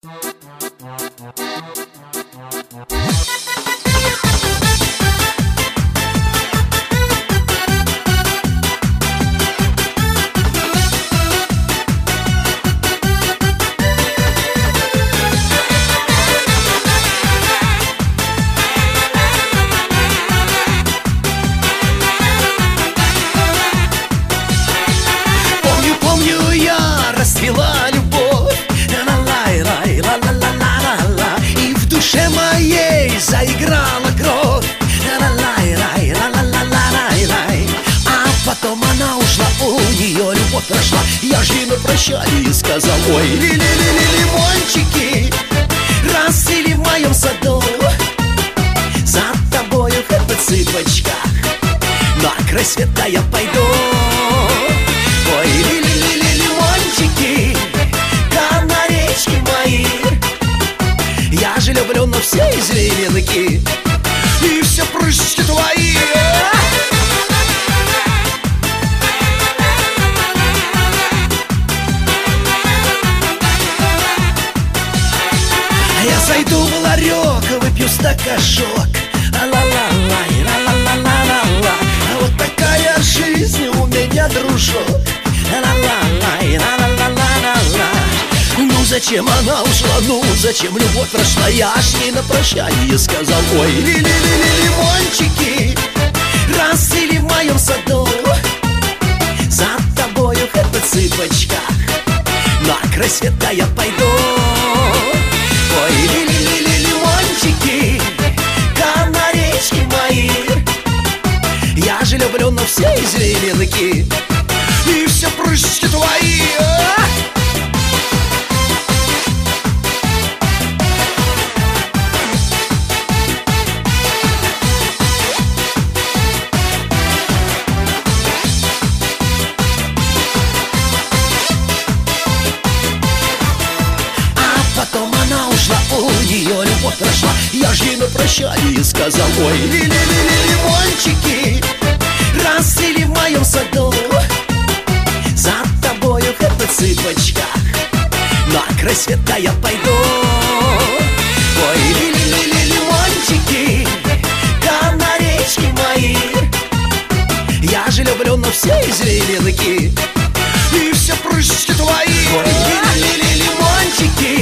Расцвела любовь, ла-ла-лай, ла-ла-ла-ла-ла-ла, и в душе моей заиграла кровь, ла-ла-лай, ла-ла-ла-ла-ла-лай. А потом она ушла, у нее любовь прошла. Я же ей на прощание сказал: ой, ли-ли-ли-ли-лимончики расцвели в моем саду, за тобою хоть на цыпочках на край света я пойду. Ой, ли-ли-ли-ли-лимончики, канаречки мои, я же люблю на все извилинки и все прыжки твои. Я зайду в ларек, выпью стакашок, ла-ла-ла-лай, ла-ла-ла-ла-ла-ла. Вот такая жизнь у меня, дружок, ла-ла-ла-лай, ла-ла-ла-ла-ла-ла. Ну зачем она ушла, ну зачем любовь прошла? Я ж ей на прощание сказал: ой, ли-ли-ли-ли-лимончики расцвели в моем саду, за тобою хоть на цыпочках на край света я пойду. Ой, ли-ли-ли-ли-лимончики, канаречки мои, я же люблю на все извилинки и все прыжки твои. Потом она ушла, у нее любовь прошла. Я ж ей на прощание сказал: ой, ли-ли-ли-ли-лимончики расцвели в моем саду, за тобою хоть на цыпочках на край света я пойду. Ой, ли-ли-ли-ли-лимончики, канаречки мои, я же люблю на все извилинки и все прыжки твои. Ой, ли-ли-ли-лимончики,